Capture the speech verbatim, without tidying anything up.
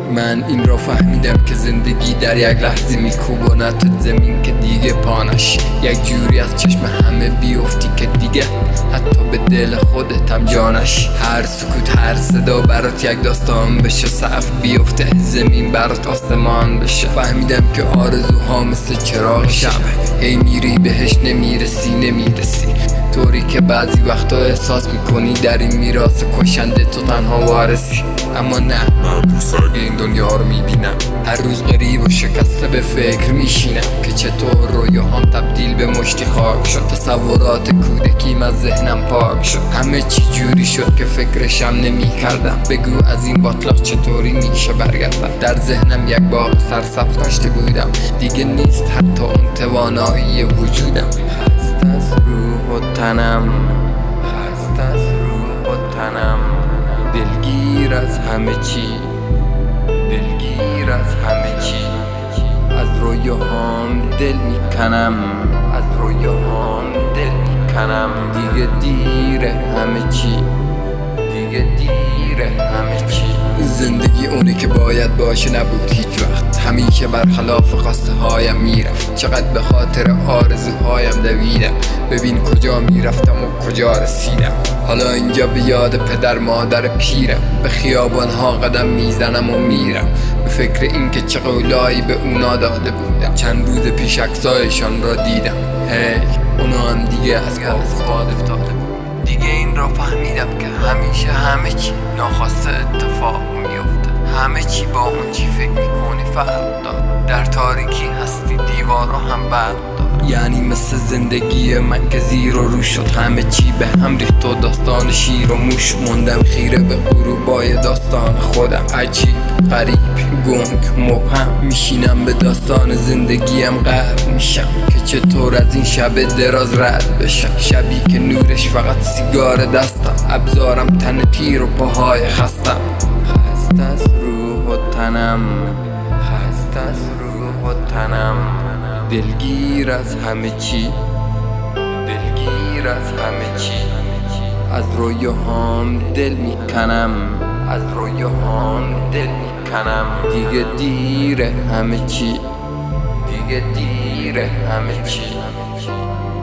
من این را فهمیدم که زندگی در یک لحظه میکوباند زمین که دیگه پانش یک جوری از چشم همه بیفتی که دیگه حتی به دل خودت هم جانش. هر سکوت هر صدا برات یک داستان بشه، سقف بیفته زمین برات آسمان بشه. فهمیدم که آرزوها مثل چراغ شبه، هی میری بهش نمیرسی نمیرسی طوری که بعضی وقتا احساس میکنی در این میراث کشنده تو تنها وارسی. اما نه، من روز این دنیا رو میبینم، هر روز غریب و شکسته به فکر میشینم که چطور رویاهام تبدیل به مشتی خاک شد. تصورات کودکیم از ذهنم پاک شد، همه چی جوری شد که فکرشم نمیکردم. بگو از این باطلاق چطوری میشه برگردم؟ در ذهنم یک باغ سرسبز کاشته بودم، دیگه نیست حتی اون توانایی وجودم. خسته از روح و تنم، خسته از روح و تنم، دلگیر از همه چی، دلگیر از همه چی. از رویاهام دل میکنم، از رویاهام دل میکنم. دیگه دیره همه چی، دیگه دیره همه چی. زندگی اونی که باید باشه نبود هیچ وقت، همیشه برخلاف خواسته هایم میرفت. چقدر به خاطر آرزوهایم دویدم، ببین کجا میرفتم و کجا رسیدم. حالا اینجا به یاد پدر مادر پیرم، به خیابانها قدم میزنم و میرم به فکر این که چه قولایی به اونا داده بودم. چند روز پیش عکسایشان را دیدم، هی اونا هم دیگه از پا افتاده بود. دیگه این را فهمیدم که همیشه همه چی ناخواسته اتفاق میفته، همه چی با اون چی فکر میکنی فرق دار. در تاریکی هستی دیوارا هم برق دار. یعنی مثل زندگی من که زیر و رو شد، همه چی به هم ریخت و داستان شیر و موش. موندم خیره به غروبای داستان خودم، عجیب غریب گنگ مبهم. میشینم به داستان زندگیم غرق میشم که چطور از این شب دراز رد بشم. شبی که نورش فقط سیگار دستم، ابزارم تن پیر و پاهای خستم. خسته از روح و تنم، خسته از روح و تنم، دلگیر از همه چی، دلگیر از همه چی. از رویاهام دل میکنم، از رویاهام دل میکنم. دیگه دیره همه چی، دیگه دیره همه چی.